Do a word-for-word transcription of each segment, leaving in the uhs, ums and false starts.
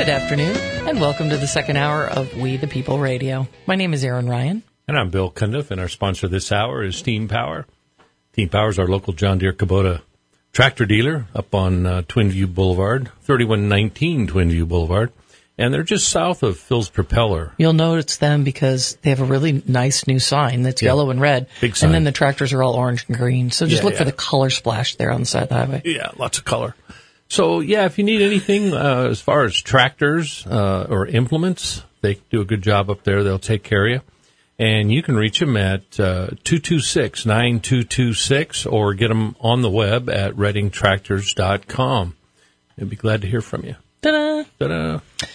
Good afternoon, and welcome to the second hour of We the People Radio. My name is Aaron Ryan. And I'm Bill Cundiff, and our sponsor this hour is Team Power. Team Power is our local John Deere Kubota tractor dealer up on uh, Twin View Boulevard, thirty-one nineteen Twin View Boulevard. And they're just south of Phil's Propeller. You'll notice them because they have a really nice new sign that's yeah. yellow and red. Big sign. And then the tractors are all orange and green. So just yeah, look yeah. for the color splash there on the side of the highway. Yeah, lots of color. So, yeah, if you need anything uh, as far as tractors uh, or implements, they do a good job up there. They'll take care of you. And you can reach them at uh, two two six, nine two two six or get them on the web at redding tractors dot com. I'd be glad to hear from you. Ta-da! Ta-da!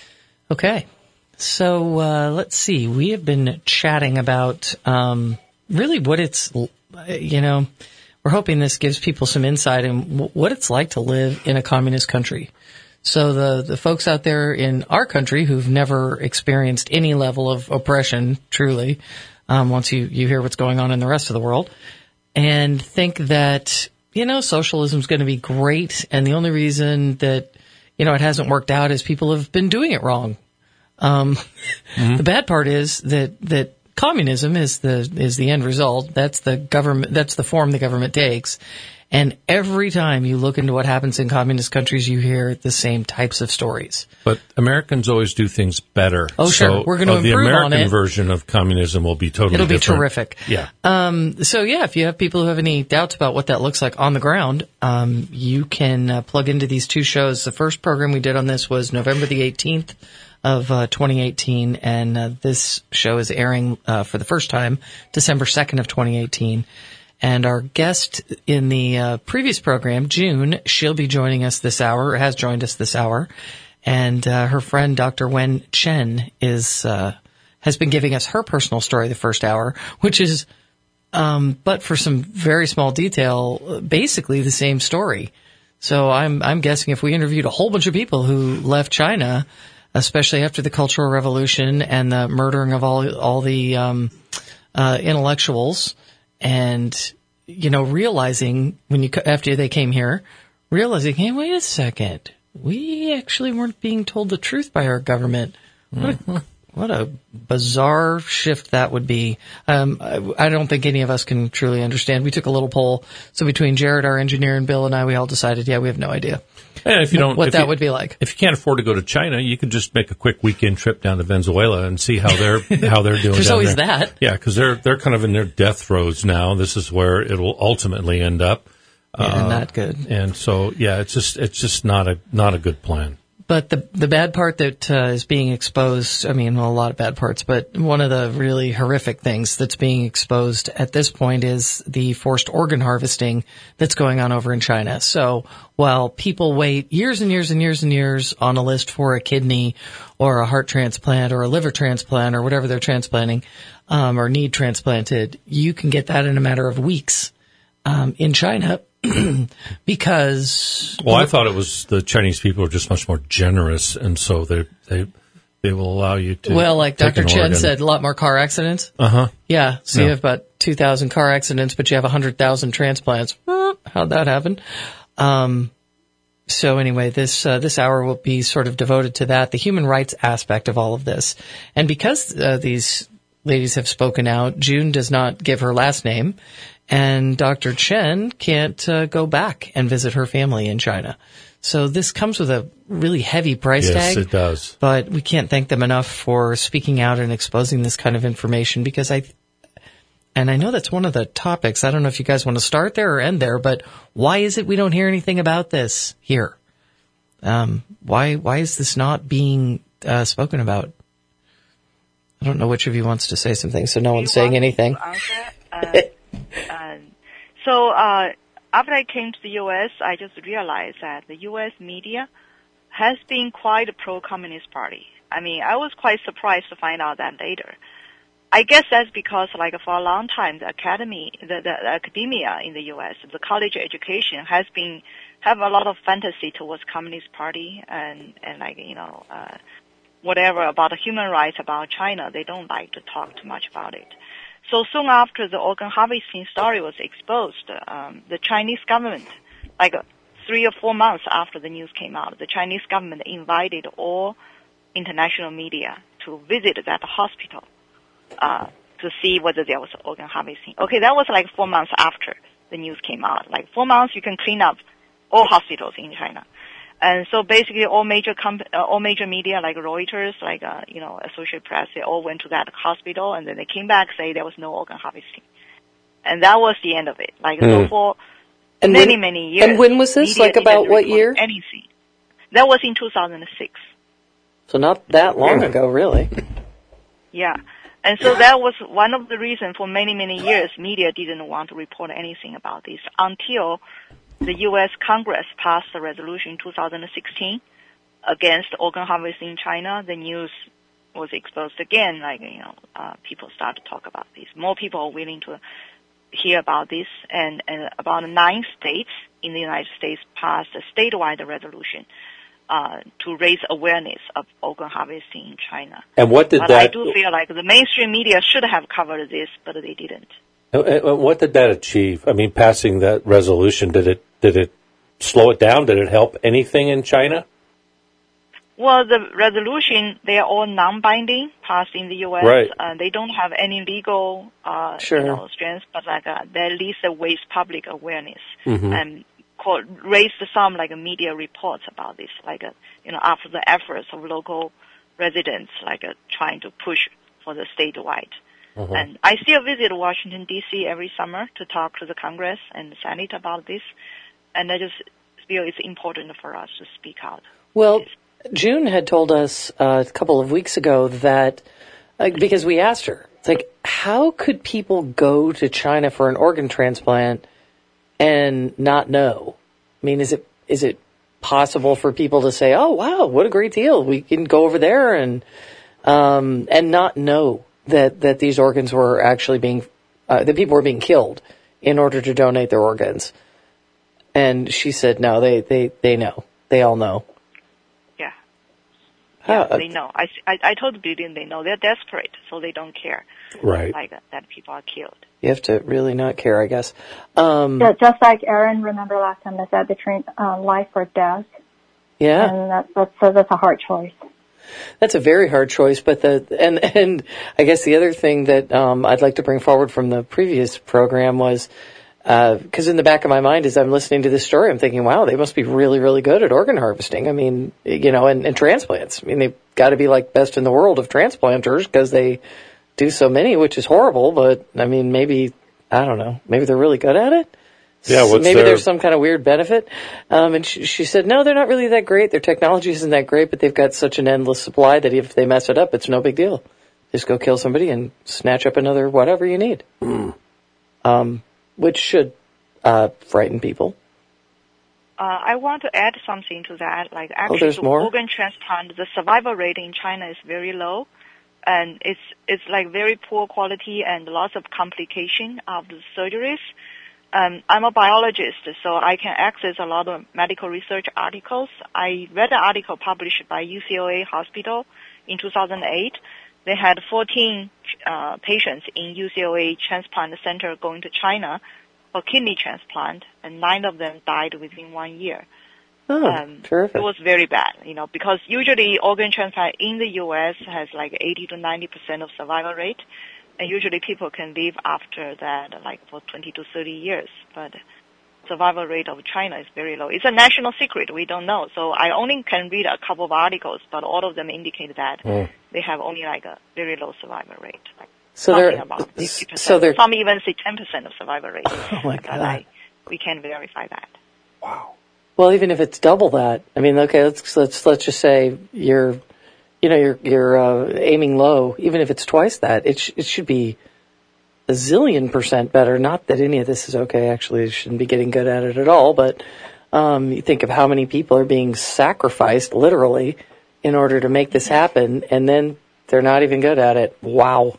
Okay. So, uh, let's see. We have been chatting about um, really what it's, you know, we're hoping this gives people some insight in what it's like to live in a communist country. So the, the folks out there in our country who've never experienced any level of oppression, truly, um, once you, you hear what's going on in the rest of the world, and think that, you know, socialism's going to be great, and the only reason that, you know, it hasn't worked out is people have been doing it wrong. Um, mm-hmm. The bad part is that, that communism is the, is the end result. That's the government, that's the form the government takes. And every time you look into what happens in communist countries, you hear the same types of stories. But Americans always do things better. Oh, sure. So, We're going to uh, improve on it. The American version of communism will be totally It'll different. be terrific. Yeah. Um, so, yeah, if you have people who have any doubts about what that looks like on the ground, um, you can uh, plug into these two shows. The first program we did on this was November the eighteenth of uh, twenty eighteen, and uh, this show is airing uh, for the first time December second of twenty eighteen. And our guest in the uh, previous program, June, she'll be joining us this hour, or has joined us this hour. And uh, her friend, Doctor Wen Chen, is uh, has been giving us her personal story the first hour, which is, um, but for some very small detail, basically the same story. So I'm I'm guessing if we interviewed a whole bunch of people who left China, especially after the Cultural Revolution and the murdering of all all the um, uh, intellectuals, and, you know, realizing when you, after they came here, realizing, hey, wait a second, we actually weren't being told the truth by our government. What a, what a bizarre shift that would be. Um, I, I don't think any of us can truly understand. We took a little poll. So between Jared, our engineer, and Bill and I, we all decided, yeah, we have no idea. And if you don't, what if that you, would be like. If you can't afford to go to China, you can just make a quick weekend trip down to Venezuela and see how they're how they're doing. There's down always there. that. Yeah, because they're they're kind of in their death throes now. This is where it will ultimately end up. Yeah, uh, not good. And so, yeah, it's just it's just not a not a good plan. But the the bad part that uh, is being exposed, I mean, well, a lot of bad parts, but one of the really horrific things that's being exposed at this point is the forced organ harvesting that's going on over in China. So while people wait years and years and years and years on a list for a kidney or a heart transplant or a liver transplant or whatever they're transplanting, um, or need transplanted, you can get that in a matter of weeks um, in China. Because well, I thought it was the Chinese people are just much more generous, and so they they they will allow you to. Well, like take Doctor an Chen organ. said, a lot more car accidents. Uh huh. Yeah, so Yeah. you have about two thousand car accidents, but you have one hundred thousand transplants. How'd that happen? Um, so anyway, this uh, this hour will be sort of devoted to that, the human rights aspect of all of this, and because uh, these ladies have spoken out, June does not give her last name. And Doctor Chen can't uh, go back and visit her family in China. So this comes with a really heavy price yes, tag. Yes, it does. But we can't thank them enough for speaking out and exposing this kind of information because I, and I know that's one of the topics. I don't know if you guys want to start there or end there, but why is it we don't hear anything about this here? Um, why, why is this not being uh, spoken about? I don't know which of you wants to say something, so no one's saying anything. Uh, Uh, so uh, after I came to the U S, I just realized that the U S media has been quite a pro-communist party. I mean, I was quite surprised to find out that later. I guess that's because, like, for a long time, the academy, the, the academia in the U S, the college education has been have a lot of fantasy towards Communist Party and and like you know uh, whatever about the human rights about China. They don't like to talk too much about it. So soon after the organ harvesting story was exposed, um, the Chinese government, like uh, three or four months after the news came out, the Chinese government invited all international media to visit that hospital uh, to see whether there was organ harvesting. Okay, that was like four months after the news came out. Like four months, you can clean up all hospitals in China. And so basically all major comp- uh, all major media like Reuters, like, uh, you know, Associated Press, they all went to that hospital and then they came back say there was no organ harvesting. And that was the end of it. Like, mm. so for and many, when, many years. And when was this? Like about what year? Anything. That was in two thousand six. So not that long ago, really. Yeah. And so that was one of the reasons for many, many years media didn't want to report anything about this until the U S Congress passed a resolution in two thousand sixteen against organ harvesting in China. The news was exposed again, like, you know, uh, people start to talk about this. More people are willing to hear about this, and, and about nine states in the United States passed a statewide resolution uh, to raise awareness of organ harvesting in China. And what did but that... I do feel like the mainstream media should have covered this, but they didn't. What did that achieve? I mean, passing that resolution, did it did it slow it down? Did it help anything in China? Well, the resolution, they are all non-binding, passed in the U S. Right. Uh, they don't have any legal uh, sure. you know, strength, but like uh, they at least raise public awareness mm-hmm. and call, raised some like media reports about this, like uh, you know, after the efforts of local residents, like uh, trying to push for the statewide. Mm-hmm. And I still visit Washington, D C every summer to talk to the Congress and the Senate about this. And I just feel it's important for us to speak out. Well, June had told us uh, a couple of weeks ago that, uh, because we asked her, it's like, how could people go to China for an organ transplant and not know? I mean, is it is it possible for people to say, oh, wow, what a great deal. We can go over there and um, and not know that, that these organs were actually being, uh, that people were being killed in order to donate their organs? And she said, no, they, they, they know. They all know. Yeah. How, yeah they know. I, I, I told the building they know. They're desperate, so they don't care. Right. Like that, that people are killed. You have to really not care, I guess. Um, yeah, just like Aaron, remember last time I said between uh, life or death. Yeah. And that, that's, so that's a hard choice. That's a very hard choice, but the, and, and I guess the other thing that, um, I'd like to bring forward from the previous program was, uh, cause in the back of my mind as I'm listening to this story, I'm thinking, wow, they must be really, really good at organ harvesting. I mean, you know, and, and transplants. I mean, they've got to be like best in the world of transplanters because they do so many, which is horrible, but I mean, maybe, I don't know, maybe they're really good at it. Yeah, what's maybe their... there's some kind of weird benefit. Um, and she, she said, no, they're not really that great. Their technology isn't that great, but they've got such an endless supply that if they mess it up, it's no big deal. Just go kill somebody and snatch up another whatever you need. Mm. Um, which should, uh, frighten people. Uh, I want to add something to that. Like actually, oh, there's the more? organ transplant, the survival rate in China is very low. And it's, it's like very poor quality and lots of complication of the surgeries. Um, I'm a biologist, so I can access a lot of medical research articles. I read an article published by U C L A Hospital in two thousand eight. They had fourteen uh, patients in U C L A transplant center going to China for kidney transplant, and nine of them died within one year. Oh, um, terrific. It was very bad, you know, because usually organ transplant in the U S has like eighty to ninety percent of survival rate. And usually people can live after that, like for twenty to thirty years. But survival rate of China is very low. It's a national secret. We don't know. So I only can read a couple of articles, but all of them indicate that mm. they have only like a very low survival rate. Like so something about fifty percent. So some even say ten percent of survival rate. Oh my God. But I, we can verify that. Wow. Well, even if it's double that, I mean, okay, let's, let's, let's just say you're, you know, you're, you're, uh, aiming low. Even if it's twice that, it, sh- it should be a zillion percent better. Not that any of this is okay. Actually, you shouldn't be getting good at it at all. But, um, you think of how many people are being sacrificed literally in order to make this happen. And then they're not even good at it. Wow.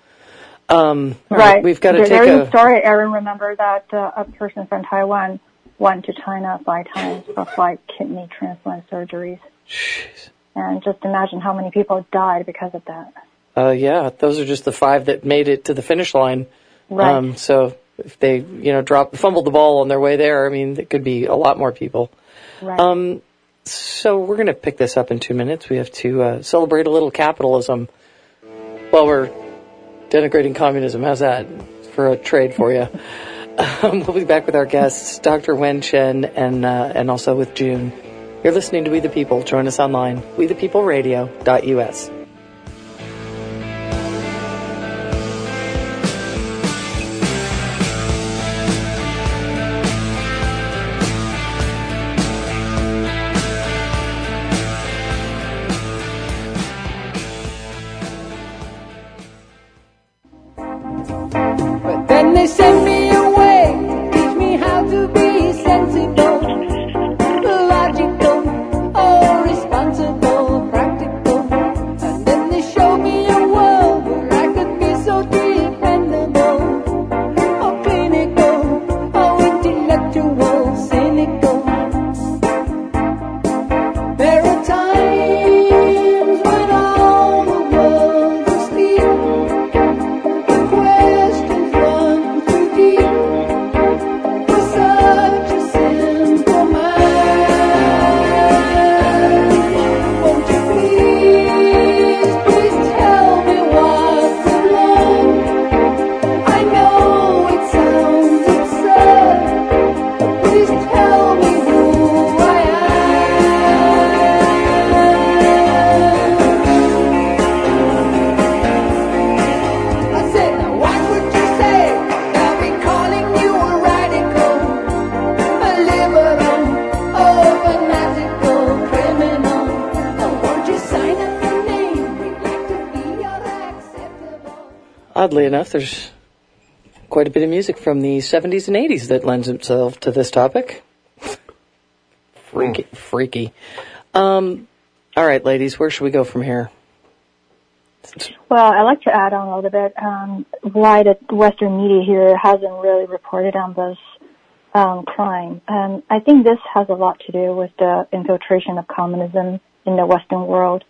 Um, right. We've got to there, take there's a, a story, Aaron, remember that, uh, a person from Taiwan went to China five times for five kidney transplant surgeries. Jeez. And just imagine how many people died because of that. Uh, yeah, those are just the five that made it to the finish line. Right. Um, so if they, you know, dropped, fumbled the ball on their way there, I mean, it could be a lot more people. Right. Um, So we're going to pick this up in two minutes. We have to uh, celebrate a little capitalism while we're denigrating communism. How's that for a trade for you? Um, we'll be back with our guests, Doctor Wen Chen, and uh, and also with June. You're listening to We the People. Join us online, we the people radio dot U S. But then they send me away, teach me how to be sensible, logical, oh, responsible, practical. And then they show me a world where I could be so dependable, oh, clinical, oh, intellectual, cynical. There are times when all the world is asleep. Questions run too deep for such a simple mind. Won't you please, please tell me what to learn? I know it sounds absurd, but please tell me who I am. I said, now what would you say? They'll be calling you a radical, a liberal, oh, fanatical criminal. Oh, won't you sign up your name? We'd like to be your acceptable. Oddly enough, there's quite a bit of music from the seventies and eighties that lends itself to this topic. Freaky. Freaky. Um, all right, ladies, where should we go from here? Well, I'd like to add on a little bit um, why the Western media here hasn't really reported on this um, crime. Um, I think this has a lot to do with the infiltration of communism in the Western world.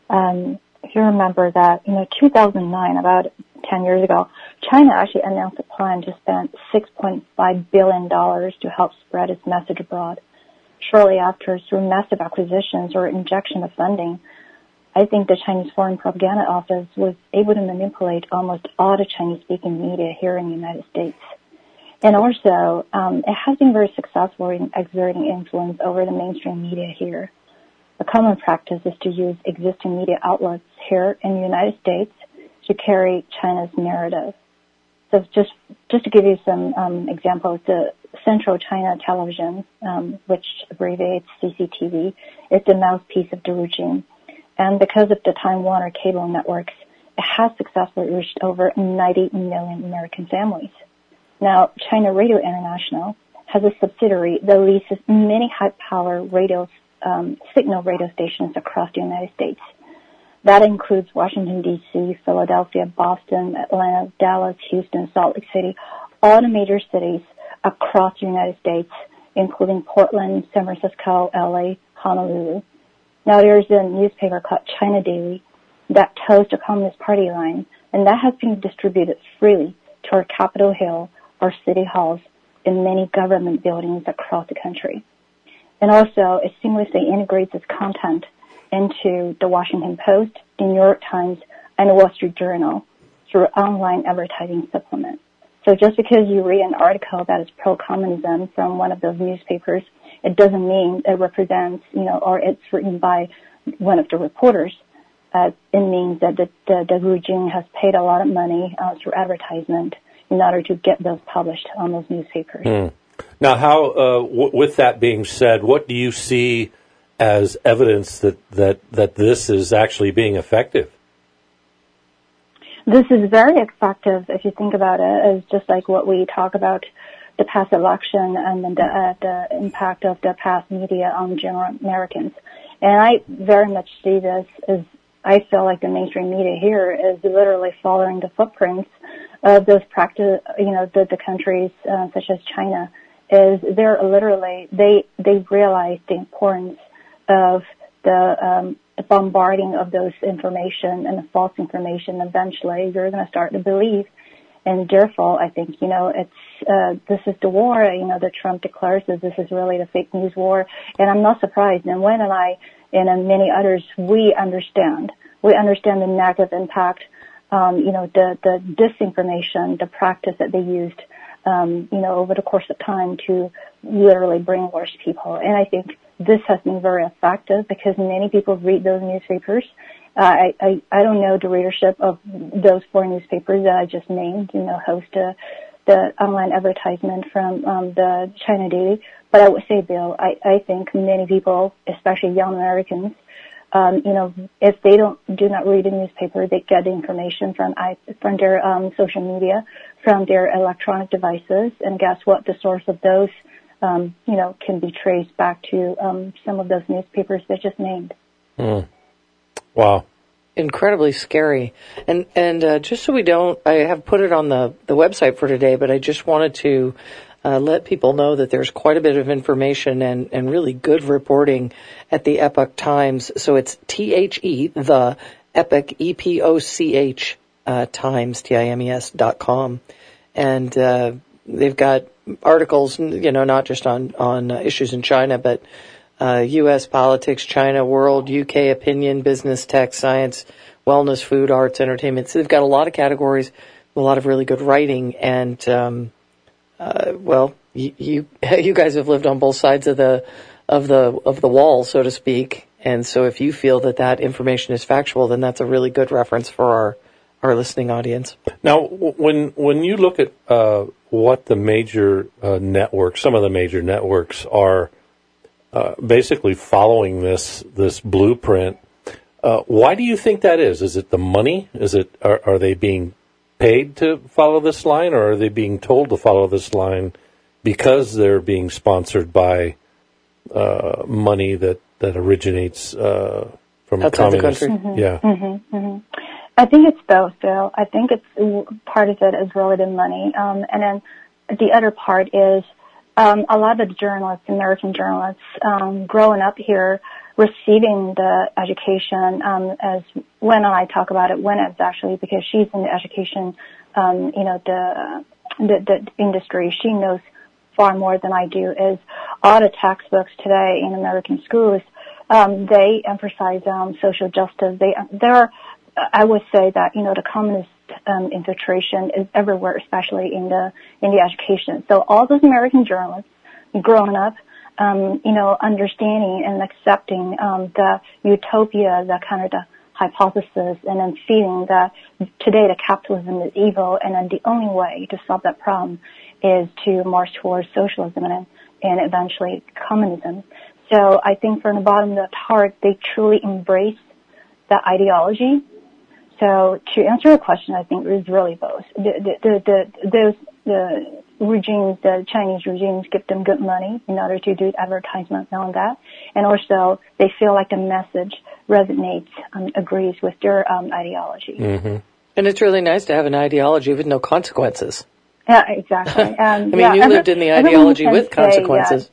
Um, if you remember that, you know, two thousand nine, about ten years ago, China actually announced a plan to spend six point five billion dollars to help spread its message abroad. Shortly after, through massive acquisitions or injection of funding, I think the Chinese Foreign Propaganda Office was able to manipulate almost all the Chinese-speaking media here in the United States. And also, um, it has been very successful in exerting influence over the mainstream media here. A common practice is to use existing media outlets here in the United States to carry China's narrative. So just just to give you some um, examples, the Central China Television, um, which abbreviates C C T V, is the mouthpiece of the regime. And because of the Time Warner cable networks, it has successfully reached over ninety million American families. Now, China Radio International has a subsidiary that leases many high-power radio um, signal radio stations across the United States. That includes Washington, D C, Philadelphia, Boston, Atlanta, Dallas, Houston, Salt Lake City, all the major cities across the United States, including Portland, San Francisco, L A, Honolulu. Now, there's a newspaper called China Daily that toes the Communist Party line, and that has been distributed freely to our Capitol Hill, our city halls, and many government buildings across the country. And also, it seamlessly integrates its content into the Washington Post, the New York Times, and the Wall Street Journal through online advertising supplement. So just because you read an article that is pro-communism from one of those newspapers, it doesn't mean it represents, you know, or it's written by one of the reporters. Uh, it means that the, the, the regime has paid a lot of money uh, through advertisement in order to get those published on those newspapers. Hmm. Now, how, uh, w- with that being said, what do you see as evidence that, that, that this is actually being effective? This is very effective if you think about it. It's just like what we talk about the past election and then the, uh, the impact of the past media on general Americans. And I very much see this as I feel like the mainstream media here is literally following the footprints of those practice, you know, the, the countries uh, such as China. Is they're literally they they realize the importance of the um, bombarding of those information and the false information. Eventually, you're going to start to believe. and their fault. I think, you know, it's, uh, this is the war, you know, that Trump declares that this is really the fake news war. And I'm not surprised. And Wen and I and uh, many others, we understand. We understand the negative impact, um, you know, the, the disinformation, the practice that they used, um, you know, over the course of time to literally brainwash people. And I think this has been very effective because many people read those newspapers. Uh, I, I, I don't know the readership of those four newspapers that I just named, you know, host uh, the online advertisement from um, the China Daily. But I would say, Bill, I, I think many people, especially young Americans, um, you know, if they don't do not read a newspaper, they get the information from I, from their um, social media, from their electronic devices, and guess what? The source of those, um, you know, can be traced back to um, some of those newspapers that just named. Mm. Wow. Incredibly scary. And and uh, just so we don't, I have put it on the, the website for today, but I just wanted to uh, let people know that there's quite a bit of information and, and really good reporting at the Epoch Times. So it's T H E, the Epoch, E P O C H, uh, Times, T I M E S dot com. And uh, they've got articles, you know, not just on, on uh, issues in China, but Uh, U S politics, China, world, U K opinion, business, tech, science, wellness, food, arts, entertainment. So they've got a lot of categories, a lot of really good writing. And, um, uh, well, you, you, you guys have lived on both sides of the, of the, of the wall, so to speak. And so if you feel that that information is factual, then that's a really good reference for our, our listening audience. Now, when, when you look at, uh, what the major, uh, networks, some of the major networks are, Uh, basically following this this blueprint. Uh, why do you think that is? Is it the money? Is it are, are they being paid to follow this line, or are they being told to follow this line because they're being sponsored by uh, money that that originates uh, from outside the communists? country? Mm-hmm. Yeah. Mm-hmm. Mm-hmm. I think it's both, Bill. I think it's part of it is really the money, um, and then the other part is. Um, a lot of the journalists, American journalists, um, growing up here, receiving the education, um, as Wen and I talk about it, Wen is actually because she's in the education, um, you know, the, the, the industry. She knows far more than I do. Is all the textbooks today in American schools, um, they emphasize um, social justice. They, there, I would say that you know the communist. Um, infiltration is everywhere, especially in the in the education. So all those American journalists growing up, um, you know, understanding and accepting um, the utopia, the kind of the hypothesis, and then feeling that today the capitalism is evil, and then the only way to solve that problem is to march towards socialism and and eventually communism. So I think from the bottom of the heart, they truly embrace that ideology. So to answer your question, I think it is really both. The, the, the, the, those, the regimes, the Chinese regimes give them good money in order to do advertisements on that. And also they feel like the message resonates, um, agrees with their um, ideology. Mm-hmm. And it's really nice to have an ideology with no consequences. Yeah, exactly. Um, I mean, yeah, you every, lived in the ideology with consequences.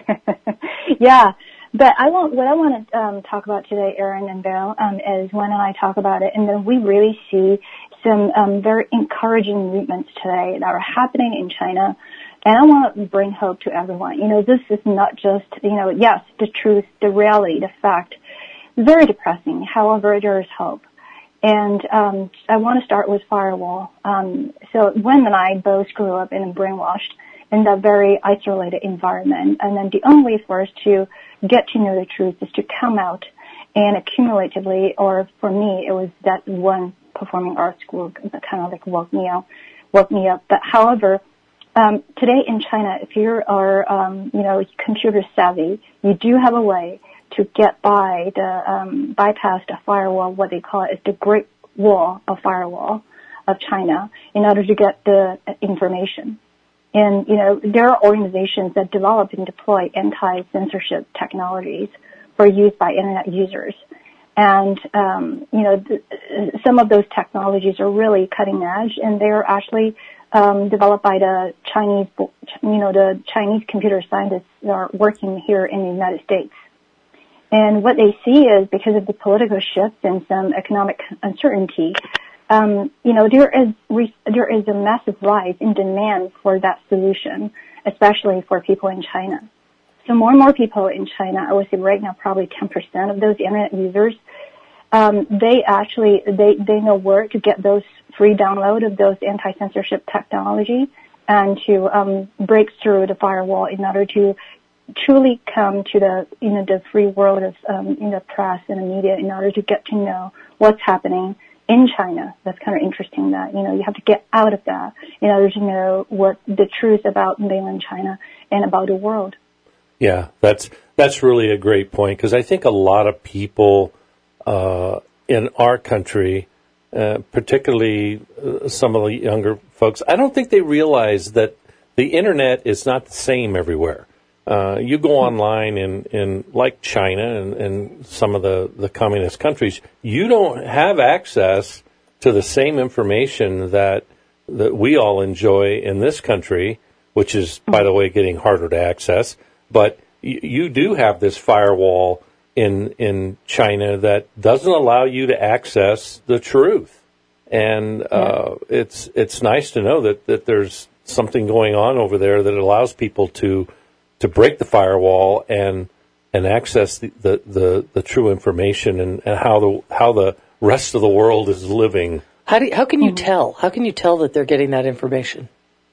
Yeah. But I want, what I want to um, talk about today, Aaron and Bill, um, is Wen and I talk about it, and then we really see some um, very encouraging movements today that are happening in China. And I want to bring hope to everyone. You know, this is not just, you know, yes, the truth, the reality, the fact. Very depressing. However, there is hope. And um, I want to start with Firewall. Um, so Wen and I both grew up in a brainwashed in that very isolated environment. And then the only way for us to get to know the truth is to come out and accumulatively, or for me, it was that one performing arts school that kind of like woke me up, woke me up. But however, um, today in China, if you are, um, you know, computer savvy, you do have a way to get by the, um, bypass the firewall, what they call it is the Great Wall of Firewall of China, in order to get the information. And, you know, there are organizations that develop and deploy anti-censorship technologies for use by Internet users. And, um, you know, th- some of those technologies are really cutting edge, and they're actually um, developed by the Chinese, you know, the Chinese computer scientists that are working here in the United States. And what they see is because of the political shifts and some economic uncertainty, um, you know, there is re- there is a massive rise in demand for that solution, especially for people in China. So more and more people in China, I would say right now probably ten percent of those internet users, um, they actually, they, they know where to get those free download of those anti-censorship technology and to um, break through the firewall in order to truly come to the, you know, the free world of, um, in the press and the media in order to get to know what's happening in China. That's kind of interesting that, you know, you have to get out of that in order to know what the truth about mainland China and about the world. Yeah, that's that's really a great point, because I think a lot of people uh, in our country, uh, particularly uh, some of the younger folks, I don't think they realize that the internet is not the same everywhere. Uh, you go online in, in like China and, and some of the, the communist countries, you don't have access to the same information that that we all enjoy in this country, which is, by the way, getting harder to access. But you, you do have this firewall in in China that doesn't allow you to access the truth. And uh, yeah. it's it's nice to know that, that there's something going on over there that allows people to to break the firewall and and access the, the, the, the true information and, and how the how the rest of the world is living. How do you, how can you tell? How can you tell that they're getting that information?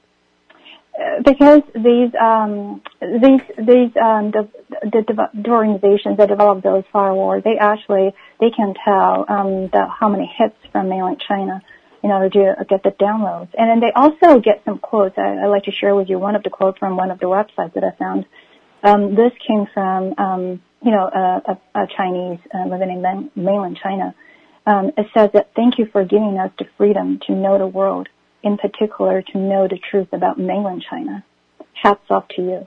Because these um, these these um, the, the, the organizations that develop those firewalls, they actually they can tell um, the, how many hits from mainland China in order to get the downloads, and then they also get some quotes. I, I'd like to share with you one of the quotes from one of the websites that I found. Um, this came from um, you know a, a, a Chinese uh, living in main, mainland China. Um, it says that thank you for giving us the freedom to know the world. In particular, to know the truth about mainland China. Hats off to you.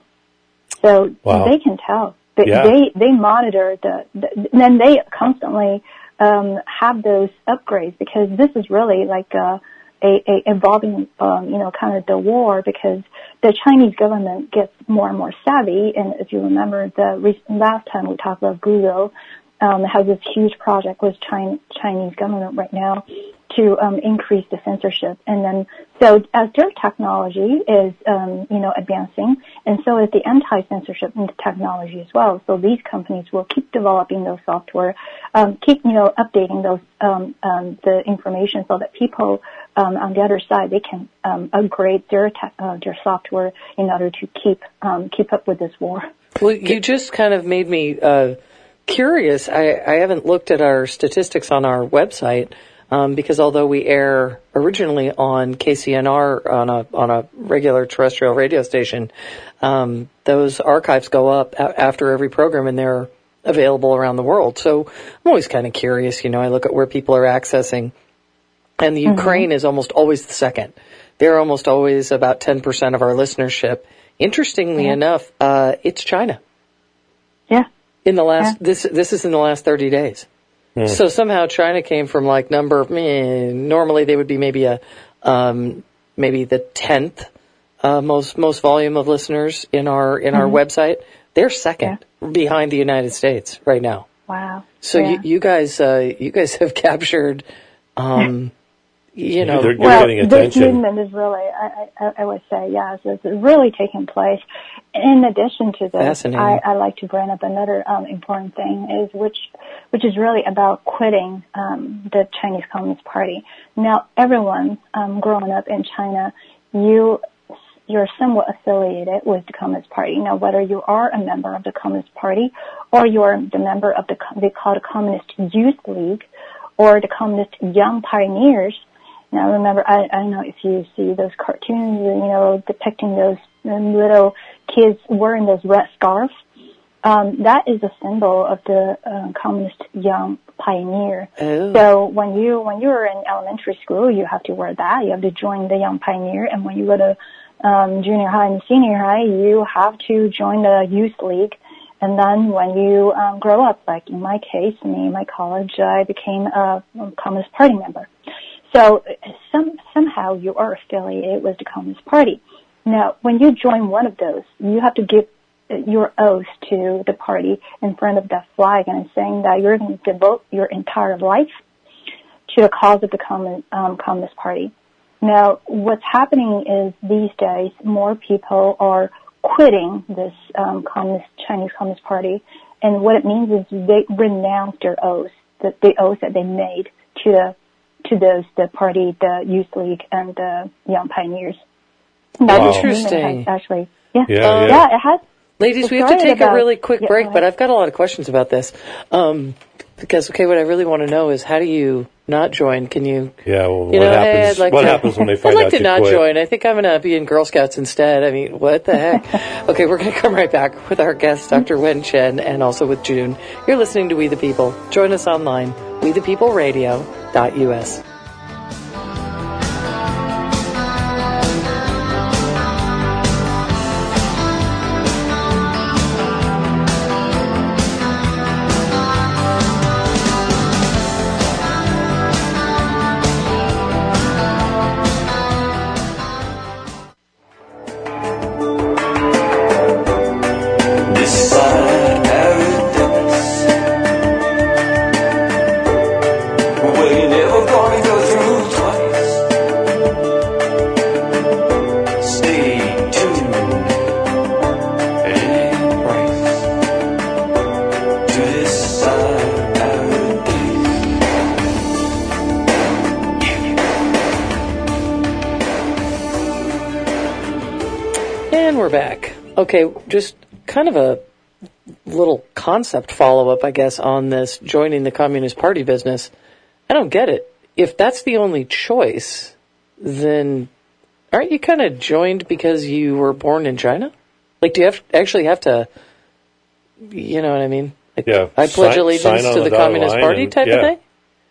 So wow. They can tell. They, yeah. they, they monitor the, the, then they constantly, um, have those upgrades because this is really like a, a, a evolving, um, you know, kind of the war because the Chinese government gets more and more savvy. And if you remember the recent, last time we talked about Google, um, has this huge project with China, Chinese government right now to um, increase the censorship. And then, so as their technology is, um, you know, advancing, and so is the anti-censorship technology as well. So these companies will keep developing those software, um, keep, you know, updating those, um, um, the information so that people um, on the other side, they can um, upgrade their, te- uh, their software in order to keep, um, keep up with this war. Well, you just kind of made me uh, curious. I, I haven't looked at our statistics on our website. Um, because although we air originally on K C N R on a on a regular terrestrial radio station, um, those archives go up a- after every program and they're available around the world. So I'm always kind of curious. You know, I look at where people are accessing, and the mm-hmm. Ukraine is almost always the second. They're almost always about ten percent of our listenership. Interestingly yeah. enough, uh, it's China. Yeah. In the last yeah. this this is in the last thirty days. So somehow China came from like number, eh, normally they would be maybe a, um, maybe the tenth, uh, most, most volume of listeners in our, in mm-hmm. our website. They're second yeah. behind the United States right now. Wow. So yeah. you, you guys, uh, you guys have captured, um, you know, they're, they're well, getting attention. This movement is really, I, I, I would say, yes, it's really taking place. In addition to this, I, I like to bring up another um, important thing, is which, which is really about quitting um, the Chinese Communist Party. Now, everyone um, growing up in China, you you're somewhat affiliated with the Communist Party. Now, whether you are a member of the Communist Party or you are the member of the they call the Communist Youth League or the Communist Young Pioneers. Now, remember, I, I don't know if you see those cartoons, you know, depicting those little kids wearing those red scarves. Um, that is a symbol of the uh, Communist Young Pioneer. Oh. So when you when you're in elementary school, you have to wear that. You have to join the Young Pioneer. And when you go to um, junior high and senior high, you have to join the Youth League. And then when you um, grow up, like in my case, me, in my college, I became a Communist Party member. So some, somehow you are affiliated with the Communist Party. Now, when you join one of those, you have to give your oath to the party in front of that flag and saying that you're going to devote your entire life to the cause of the Commun, um, Communist Party. Now, what's happening is these days more people are quitting this um, communist Chinese Communist Party, and what it means is they renounce their oaths, the, the oaths that they made to the to those the party, the Youth League, and the Young Pioneers. Now, Wow. this movement Interesting. has actually, yeah, Yeah, yeah, yeah. it has. Ladies, it we have to started take about- a really quick yeah, break, go but ahead. I've got a lot of questions about this. Um, because, okay, what I really want to know is how do you not join? Can you, Yeah, well, you what know, happens? hey, I'd like what to, happens when they I'd find like out to you not quit? join. I think I'm going to be in Girl Scouts instead. I mean, what the heck? Okay, we're going to come right back with our guest, Doctor Wen Chen, and also with June. You're listening to We the People. Join us online, we the people radio dot U S. This side paradise, where you're never gonna go through twice. Stay tuned at any price to this side paradise. And we're back. Okay, just kind of a little concept follow-up, I guess, on this joining the Communist Party business. I don't get it. If that's the only choice, then aren't you kind of joined because you were born in China? Like, do you have actually have to, you know what I mean? Like, Yeah, I pledge sign- allegiance sign on to the the dotted Communist line Party and- type yeah. of thing?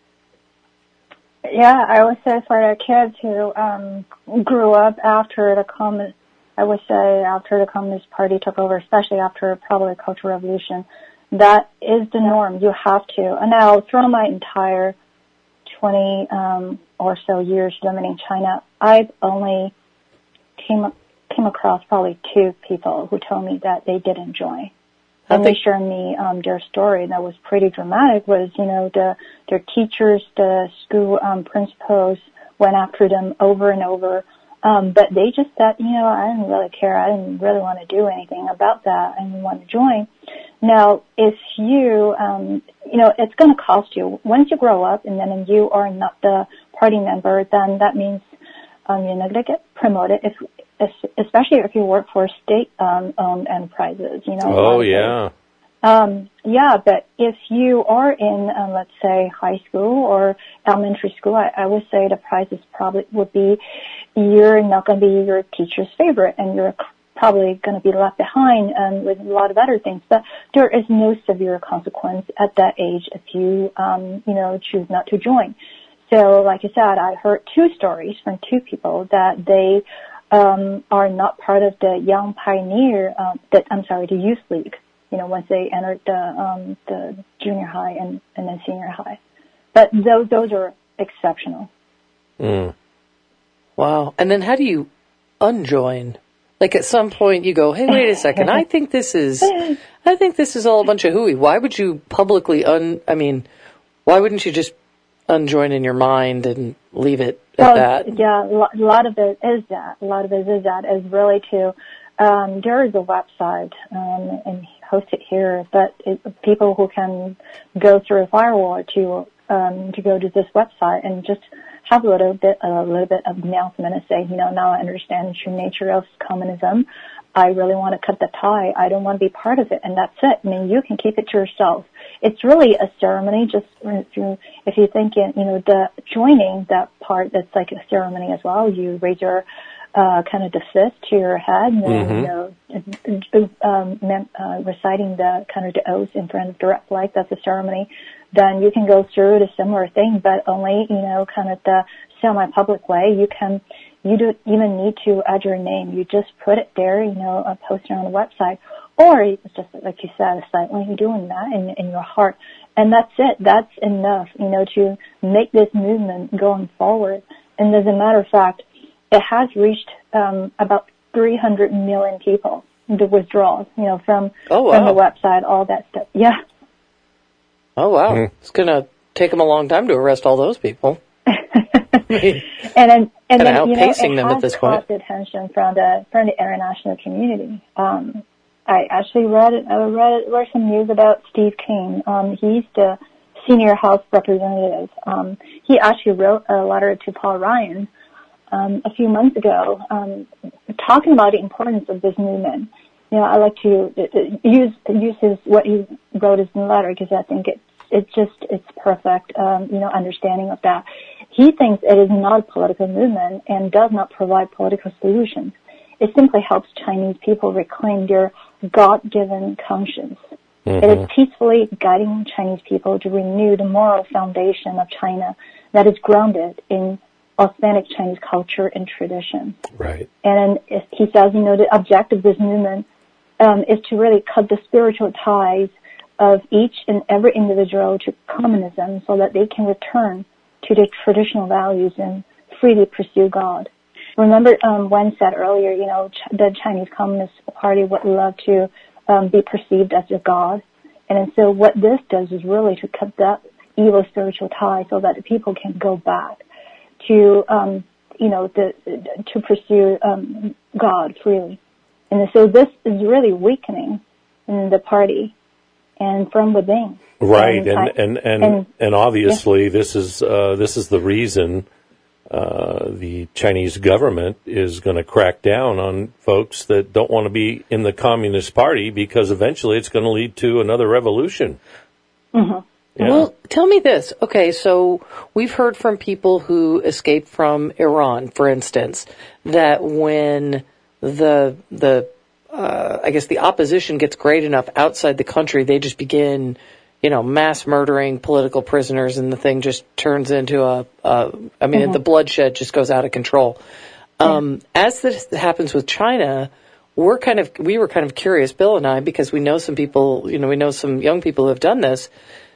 Yeah, I would say for the kids who um, grew up after the communist, I would say after the Communist Party took over, especially after probably the Cultural Revolution, that is the norm. You have to. And now, throughout my entire twenty um, or so years living in China, I've only came came across probably two people who told me that they didn't join. I And they think- shared me um, their story that was pretty dramatic. Was you know the their teachers, the school um, principals went after them over and over, um, but they just said, you know, I didn't really care. I didn't really want to do anything about that. I didn't want to join. Now, if you, um, you know, it's going to cost you once you grow up, and then you are not the party member, then that means um, you're not going to get promoted. If especially if you work for state-owned enterprises, you know. a lot Oh, of yeah. those. Um, yeah, but if you are in, um, let's say, high school or elementary school, I, I would say the prizes probably would be you're not going to be your teacher's favorite, and you're probably going to be left behind um, with a lot of other things. But there is no severe consequence at that age if you, um, you know, choose not to join. So, like I said, I heard two stories from two people that they um, are not part of the Young Pioneer, um, that I'm sorry, the Youth League. You know, once they entered the um, the junior high and, and then senior high, but those those are exceptional. Mm. Wow. And then how do you unjoin? Like at some point you go, hey, wait a second. I think this is, I think this is all a bunch of hooey. Why would you publicly un, I mean, why wouldn't you just unjoin in your mind and leave it at Well, that? yeah, a lo- a lot of it is that. A lot of it is that is really to, um, there is a website, um, and hosted here, but it, people who can go through a firewall to, um, to go to this website and just have a little bit, a little bit of announcement and say, you know, now I understand the true nature of communism. I really want to cut the tie. I don't want to be part of it, and that's it. I mean, you can keep it to yourself. It's really a ceremony. Just if you if you think in, you know, the joining that part, that's like a ceremony as well. You raise your uh, kind of the fist to your head, and then Mm-hmm. you know, um, mem- uh, reciting the kind of the oath in front of direct light. That's a ceremony. Then you can go through the similar thing, but only, you know, kind of the semi-public way. You can, you don't even need to add your name. You just put it there, you know, uh, post it on the website. Or it's just, like you said, silently doing that in, in your heart. And that's it. That's enough, you know, to make this movement going forward. And as a matter of fact, it has reached um, about three hundred million people, the withdrawals, you know, from, Oh, from the wow. website, all that stuff. Yeah. Oh, wow. Mhm. It's going to take them a long time to arrest all those people. and then, and then you know, outpacing it them has at this caught point. attention from the from the international community. Um, I actually read I read read some news about Steve King. Um, he's the senior House representative. Um, he actually wrote a letter to Paul Ryan um, a few months ago, um, talking about the importance of this movement. You know, I like to use use his what he wrote in the letter because I think it's it's just it's perfect. Um, you know, understanding of that. He thinks it is not a political movement and does not provide political solutions. It simply helps Chinese people reclaim their God-given conscience. Mm-hmm. It is peacefully guiding Chinese people to renew the moral foundation of China that is grounded in authentic Chinese culture and tradition. Right. And he says, you know, the objective of this movement um, is to really cut the spiritual ties of each and every individual to communism so that they can return to their traditional values and freely pursue God. Remember, um, Wen said earlier, you know, Ch- the Chinese Communist Party would love to um, be perceived as a God. And, and so what this does is really to cut that evil spiritual tie so that the people can go back to, um, you know, the, to pursue um, God freely. And so this is really weakening in the party and from within. Right, and and I, and, and, and and obviously yeah. this is uh, this is the reason uh, the Chinese government is going to crack down on folks that don't want to be in the Communist Party because eventually it's going to lead to another revolution. Mm-hmm. Yeah. Well, tell me this. Okay, so we've heard from people who escaped from Iran, for instance, that when the the uh, I guess the opposition gets great enough outside the country, they just begin, you know, mass murdering political prisoners, and the thing just turns into a, a I mean, mm-hmm. the bloodshed just goes out of control. Um, yeah. As this happens with China, we're kind of we were kind of curious, Bill and I, because we know some people, you know, we know some young people who have done this.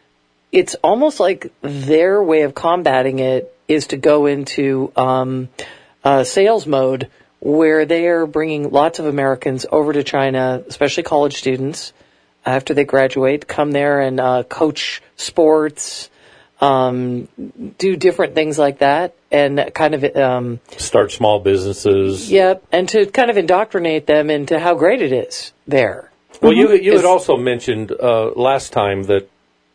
It's almost like their way of combating it is to go into um, uh, sales mode, where they are bringing lots of Americans over to China, especially college students, after they graduate, come there and uh, coach sports, um, do different things like that, and kind of um, start small businesses. Yep, and to kind of indoctrinate them into how great it is there. Well, mm-hmm. you you had also mentioned uh, last time that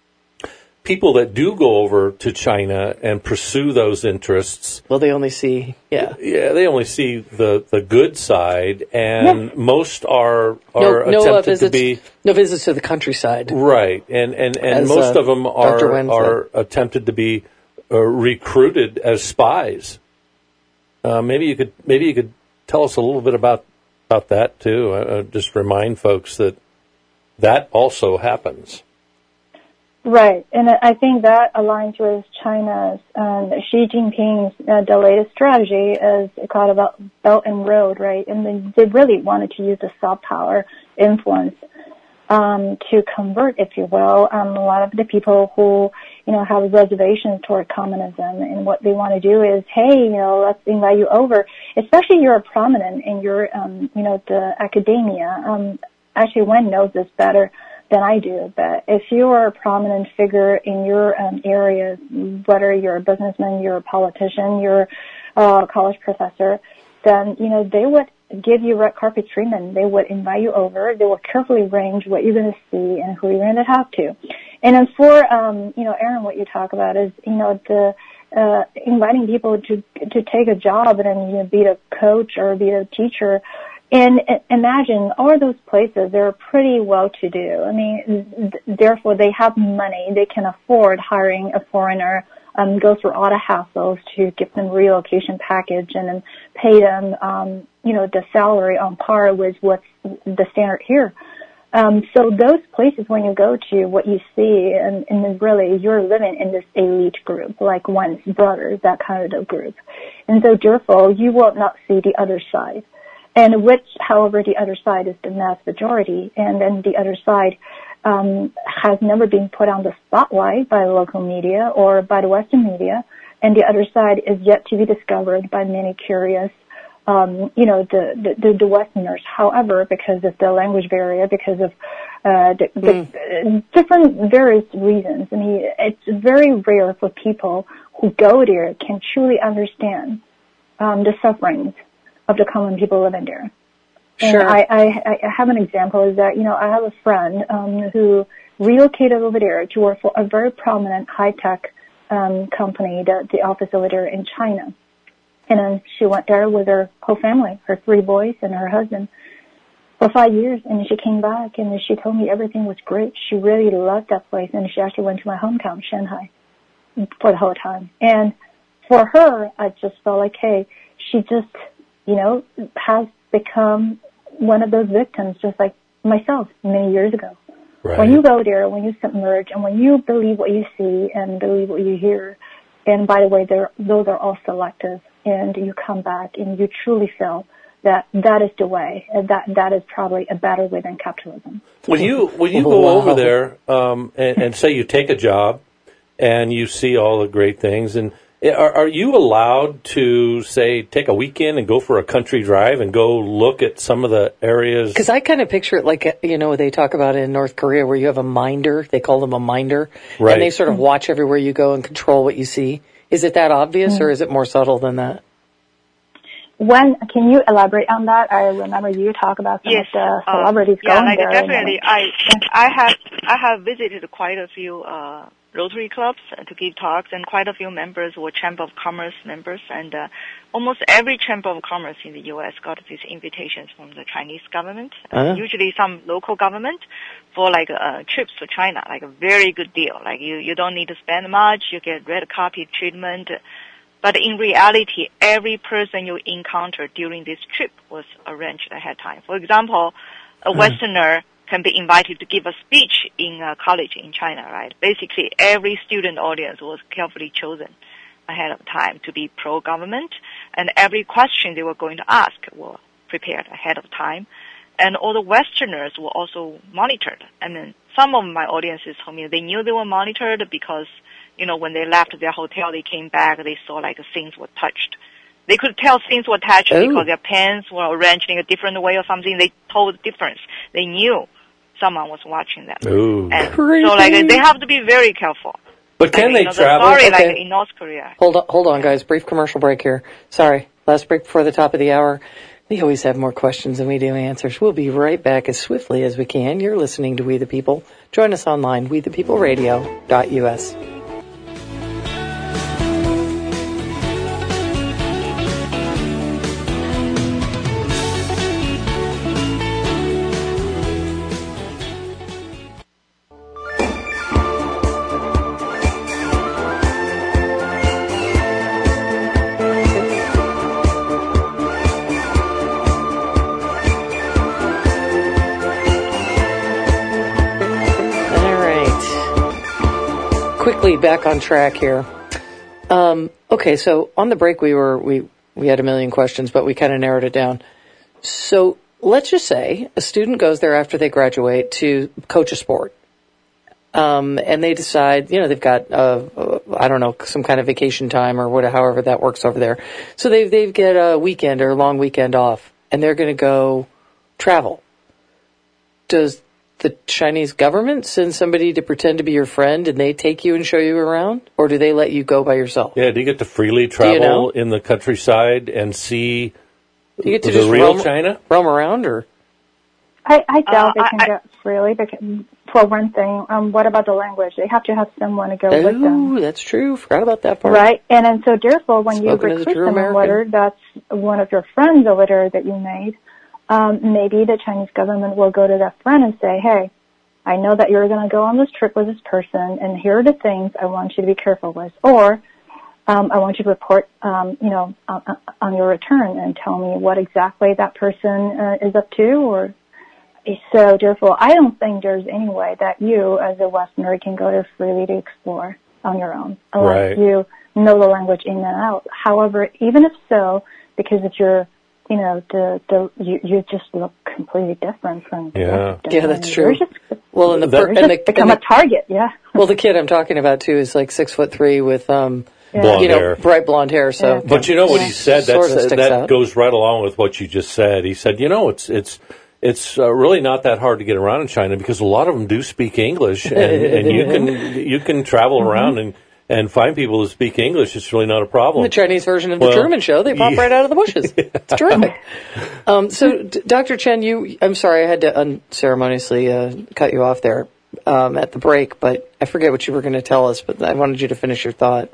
people that do go over to China and pursue those interests, well, they only see, yeah, yeah, they only see the, the good side, and yeah. most are are no, no attempted visits, to be no visits to the countryside, right, and and, and as, most uh, of them are are attempted to be uh, recruited as spies. Uh, maybe you could maybe you could tell us a little bit about about that too. Uh, just remind folks that that also happens. Right, and I think that aligns with China's um, Xi Jinping's uh, the latest strategy is called about Belt and Road, right? And they, they really wanted to use the soft power influence um, to convert, if you will, um, a lot of the people who you know have reservations toward communism. And what they want to do is, hey, you know, let's invite you over, especially you're prominent in your, um, you know, the academia. Um, actually, Wen knows this better than I do, but if you are a prominent figure in your um, area, whether you're a businessman, you're a politician, you're a college professor, then, you know, they would give you red carpet treatment. They would invite you over. They will carefully arrange what you're going to see and who you're going to talk to. And then for, um, you know, Aaron, what you talk about is, you know, the uh, inviting people to to take a job and then, you know, be a coach or be a teacher. And imagine all those places, they're pretty well-to-do. I mean, th- therefore, they have money. They can afford hiring a foreigner, um, go through all the hassles to give them relocation package and then pay them, um, you know, the salary on par with what's the standard here. Um, so those places, when you go to, what you see, and, and really, you're living in this elite group, like one's brothers, that kind of group. And so, therefore, you will not see the other side. And which, however, the other side is the mass majority, and then the other side um, has never been put on the spotlight by local media or by the Western media, and the other side is yet to be discovered by many curious um, you know, the, the, the Westerners. However, because of the language barrier, because of uh, the, the mm. different various reasons, I mean, it's very rare for people who go there can truly understand um, the sufferings of the common people living there. Sure. And I, I, I have an example is that, you know, I have a friend um, who relocated over there to work for a very prominent high-tech um, company, the, the office over there in China. And then she went there with her whole family, her three boys and her husband, for five years. And she came back and she told me everything was great. She really loved that place. And she actually went to my hometown, Shanghai, for the whole time. And for her, I just felt like, hey, she just, you know, has become one of those victims, just like myself many years ago. Right. When you go there, when you submerge, and when you believe what you see and believe what you hear, and by the way, those are all selective, and you come back and you truly feel that that is the way, and that that is probably a better way than capitalism. When you when you go wow. over there um, and, and say you take a job and you see all the great things, and are, are you allowed to, say, take a weekend and go for a country drive and go look at some of the areas? Because I kind of picture it like, you know, they talk about it in North Korea where you have a minder. They call them a minder. Right. And they sort of watch everywhere you go and control what you see. Is it that obvious, mm-hmm. or is it more subtle than that? When can you elaborate on that? I remember you talk about some yes, of the celebrities uh, yeah, going like there. Definitely, I I have I have visited quite a few uh, Rotary clubs to give talks, and quite a few members were Chamber of Commerce members, and uh, almost every Chamber of Commerce in the U S got these invitations from the Chinese government, uh-huh. uh, usually some local government, for like uh, trips to China, like a very good deal. Like you you don't need to spend much, you get red carpet treatment. But in reality, every person you encounter during this trip was arranged ahead of time. For example, a Westerner can be invited to give a speech in a college in China, right? Basically, every student audience was carefully chosen ahead of time to be pro-government, and every question they were going to ask were prepared ahead of time. And all the Westerners were also monitored. I mean, some of my audiences told me they knew they were monitored because, you know, when they left their hotel, they came back, they saw like things were touched. They could tell things were touched oh. because their pens were arranged in a different way or something. They told the difference. They knew someone was watching them. Ooh. And so like they have to be very careful. But can like, they you know, travel? The story, okay. like in North Korea. Hold on, hold on, guys. Brief commercial break here. Sorry, last break before the top of the hour. We always have more questions than we do answers. We'll be right back as swiftly as we can. You're listening to We the People. Join us online, we the people radio dot U S. Quickly back on track here. Um, okay, so on the break we were we we had a million questions, but we kind of narrowed it down. So let's just say a student goes there after they graduate to coach a sport, um, and they decide, you know, they've got uh, uh, I don't know, some kind of vacation time or whatever, however that works over there. So they they get a weekend or a long weekend off, and they're going to go travel. Does the Chinese government send somebody to pretend to be your friend and they take you and show you around? Or do they let you go by yourself? Yeah, do you get to freely travel you know? in the countryside and see do you get to the just real roam, China? roam around? Or I, I doubt uh, they can I, get freely, because, for one thing. Um, what about the language? They have to have someone to go oh, with them. That's true. Forgot about that part. Right, and then so therefore when Spoken you as a recruit true someone, American. whether that's one of your friends over there that you made, um, maybe the Chinese government will go to that friend and say, hey, I know that you're going to go on this trip with this person, and here are the things I want you to be careful with. Or um, I want you to report, um, you know, on, on your return and tell me what exactly that person uh, is up to. Or so, therefore, I don't think there's any way that you, as a Westerner, can go there freely to explore on your own unless right. you know the language in and out. However, even if so, because of your you know, the, the, you, you just look completely different from the Yeah. Yeah, that's true. Just, well, and the, you're per, just and the become and a target, yeah. Well, the kid I'm talking about too is like six foot three with, um, blonde you know, hair. bright blonde hair. So, Yeah. But you know what he said? Sort That's, of sticks that out. goes right along with what you just said. He said, you know, it's it's it's uh, really not that hard to get around in China because a lot of them do speak English, and, and you can you can travel around and, and find people who speak English. It's really not a problem. the Chinese version of the Well, Truman Show, they pop yeah. right out of the bushes. It's terrific. Um, so, D- Doctor Chen, you, I'm sorry, I had to unceremoniously uh, cut you off there um, at the break, but I forget what you were going to tell us, but I wanted you to finish your thought.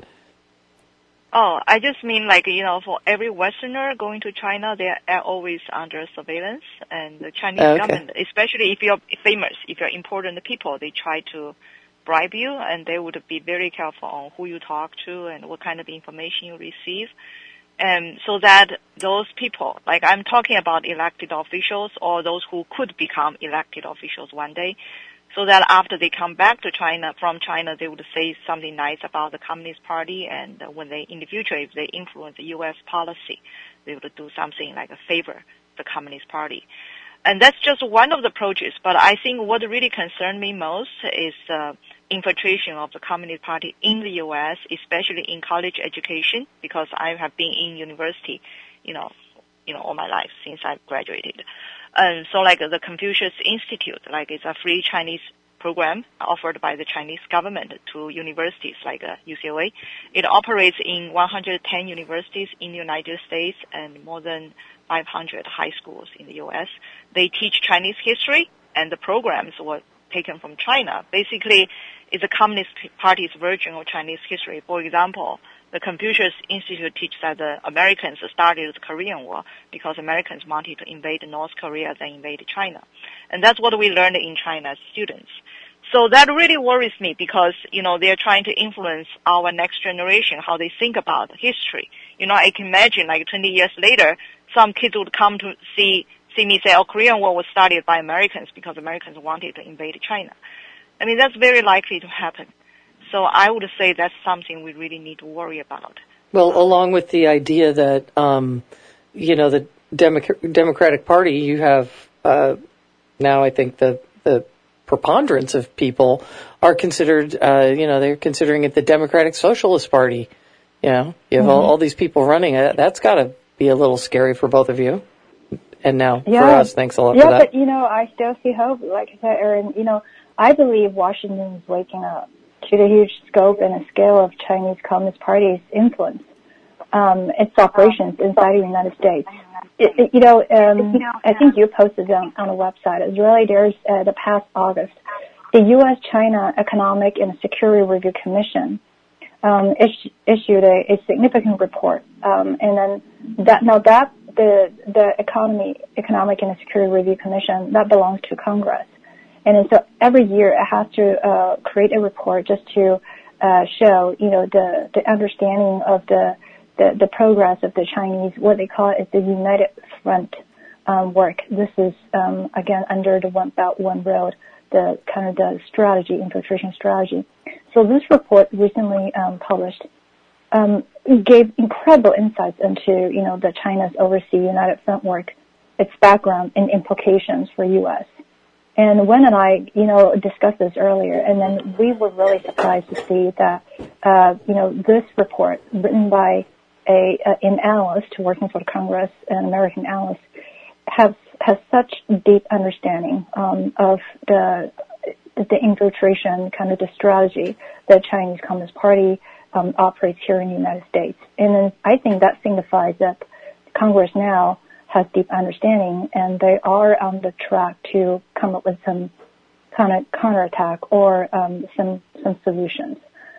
Oh, I just mean like, you know, for every Westerner going to China, they are always under surveillance. And the Chinese Okay. government, especially if you're famous, if you're important people, they try to bribe you, and they would be very careful on who you talk to and what kind of information you receive. And so that those people, like I'm talking about elected officials or those who could become elected officials one day, so that after they come back to China, from China, they would say something nice about the Communist Party, and uh, when they, in the future, if they influence the U S policy, they would do something like a favor the Communist Party. And that's just one of the approaches, but I think what really concerned me most is uh, infiltration of the Communist Party in the U S, especially in college education, because I have been in university, you know, you know, all my life since I graduated. And so like the Confucius Institute, like it's a free Chinese program offered by the Chinese government to universities like uh, U C L A. It operates in one hundred ten universities in the United States and more than five hundred high schools in the U S. They teach Chinese history, and the programs were taken from China. Basically, it's the Communist Party's version of Chinese history. For example, the Confucius Institute teaches that the Americans started the Korean War because Americans wanted to invade North Korea, then invade China. And that's what we learned in China as students. So that really worries me because, you know, they're trying to influence our next generation, how they think about history. You know, I can imagine like twenty years later, some kids would come to see, see me say, oh, Korean War was started by Americans because Americans wanted to invade China. I mean, that's very likely to happen. So I would say that's something we really need to worry about. Well, along with the idea that, um, you know, the Democ- Democratic Party, you have uh, now I think the, the preponderance of people are considered, uh, you know, they're considering it the Democratic Socialist Party. You know, you have Mm-hmm. all, all these people running it. That's got to be a little scary for both of you. And now Yeah. for us, thanks a lot Yeah, for that. but, you know, I still see hope. Like I said, Aaron, you know, I believe Washington is waking up to the huge scope and scale of Chinese Communist Party's influence, um, its operations inside the United States. It, it, you know, um, I think you posted on, on the website. It's really there's uh, the past August, the U S China Economic and Security Review Commission um, is, issued a, a significant report, um, and then that now that the the economy Economic and Security Review Commission that belongs to Congress. And then so every year it has to uh, create a report just to uh, show, you know, the, the understanding of the, the, the progress of the Chinese, what they call is the United Front um, work. This is, um, again, under the One Belt, One Road, the kind of the strategy, infiltration strategy. So this report recently um, published um, gave incredible insights into, you know, the China's overseas United Front work, its background and implications for U S And Wen and I, you know, discussed this earlier, and then we were really surprised to see that, uh, you know, this report written by a, a an analyst working for the Congress, an American analyst, has has such deep understanding um, of the the infiltration kind of the strategy that Chinese Communist Party um, operates here in the United States, and then I think that signifies that Congress now has deep understanding, and they are on the track to come up with some kind of counterattack or um, some some solutions.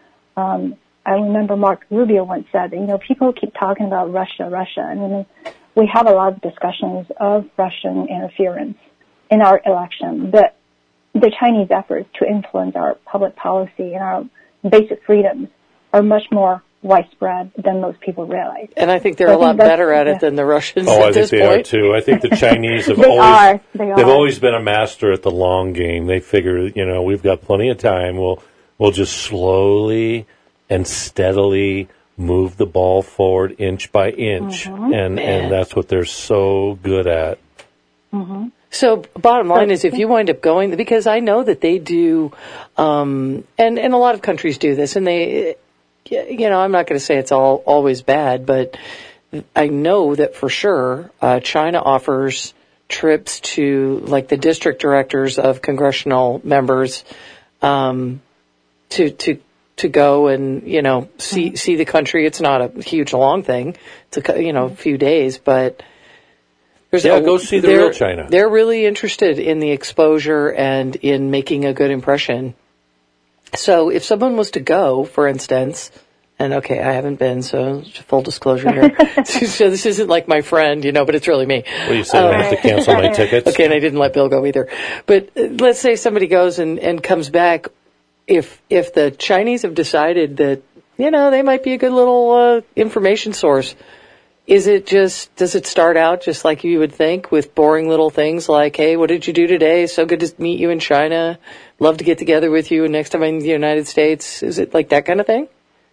Um, I remember Mark Rubio once said, you know, people keep talking about Russia, Russia, and then we have a lot of discussions of Russian interference in our election, but the Chinese efforts to influence our public policy and our basic freedoms are much more widespread than most people realize. And I think they're I a lot think that's- better at yeah. it than the Russians Oh, at I think this they point. are too. I think the Chinese have They always are. They they've are. always been a master at the long game. They figure, you know, we've got plenty of time. We'll we'll just slowly and steadily move the ball forward inch by inch, Mm-hmm. and Man. and that's what they're so good at. Mm-hmm. So bottom line is if you wind up going, because I know that they do, um, and, and a lot of countries do this, and they, yeah, you know, I'm not going to say it's all always bad, but I know that for sure uh, China offers trips to, like, the district directors of congressional members um, to to to go and, you know, see mm-hmm. see the country. It's not a huge long thing. It's a, you know, a few days, but there's yeah, a, go see the real China. They're really interested in the exposure and in making a good impression. So if someone was to go, for instance, and okay, I haven't been, so full disclosure here. So this isn't like my friend, you know, but it's really me. Well, you said um, I have to cancel my tickets. Okay, and I didn't let Bill go either. But uh, let's say somebody goes and, and comes back. If if the Chinese have decided that, you know, they might be a good little uh, information source, is it just, does it start out just like you would think with boring little things like, hey, what did you do today? So good to meet you in China. Love to get together with you next time I'm in the United States. Is it like that kind of thing?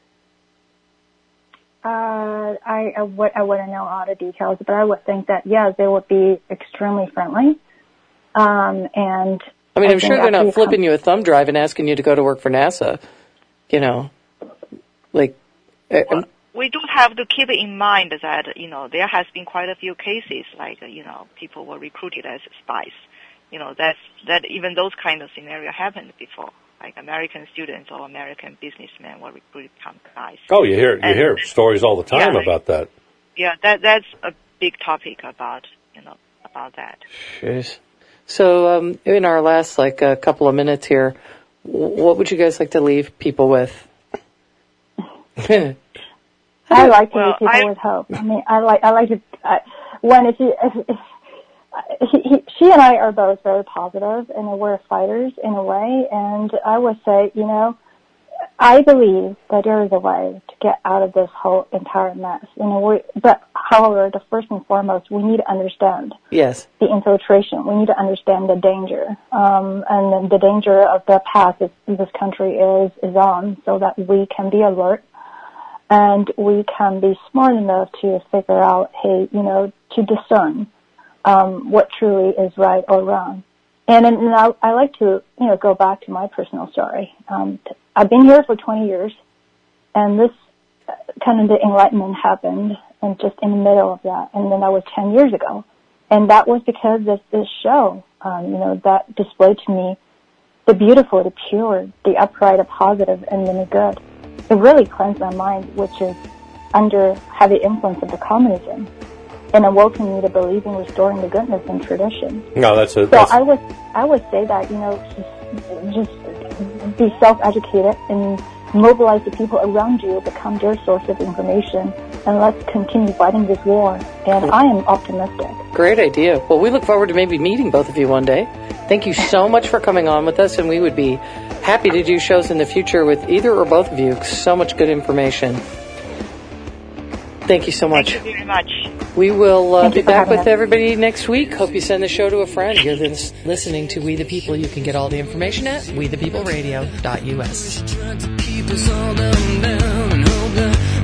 Uh, I, I, would, I wouldn't know all the details, but I would think that, yes, they would be extremely friendly. Um, and I mean, I I'm sure they're not flipping you a thumb drive and asking you to go to work for NASA, you know, like. Well, we do have to keep in mind that, you know, there has been quite a few cases like, you know, people were recruited as spies. You know, that's, that even those kind of scenarios happened before. Like American students or American businessmen were recruited to become spies. Oh, you hear you and, hear stories all the time yeah, about that. Yeah, that that's a big topic about, you know, about that. Jeez. So, um, in our last like a uh, couple of minutes here, what would you guys like to leave people with? I like to well, leave people I, with hope. I mean, I like I like to I, when if you if, if he, he, she and I are both very positive, and we're fighters in a way. And I would say, you know, I believe that there is a way to get out of this whole entire mess. You know, we, but however, the first and foremost, we need to understand yes the infiltration. We need to understand the danger, um, and the danger of the path that this country is is on, so that we can be alert and we can be smart enough to figure out, hey, you know, to discern um, what truly is right or wrong. And, and I, I like to, you know, go back to my personal story. Um, I've been here for twenty years, and this uh, kind of the enlightenment happened, and just in the middle of that, and then that was ten years ago, and that was because of this show, um, you know, that displayed to me the beautiful, the pure, the upright, the positive, and then the good. It really cleansed my mind, which is under heavy influence of the communism, and awoken me to believe in restoring the goodness and tradition. No, that's a. So That's... I would, I would say that, you know, just, just be self-educated and mobilize the people around you, become their source of information, and let's continue fighting this war. And I am optimistic. Great idea. Well, we look forward to maybe meeting both of you one day. Thank you so much for coming on with us, and we would be happy to do shows in the future with either or both of you. So much good information. Thank you so much. Thank you very much. We will uh, be back with us. everybody next week. Hope you send the show to a friend. You're this, listening to We the People. You can get all the information at we the people radio dot u s.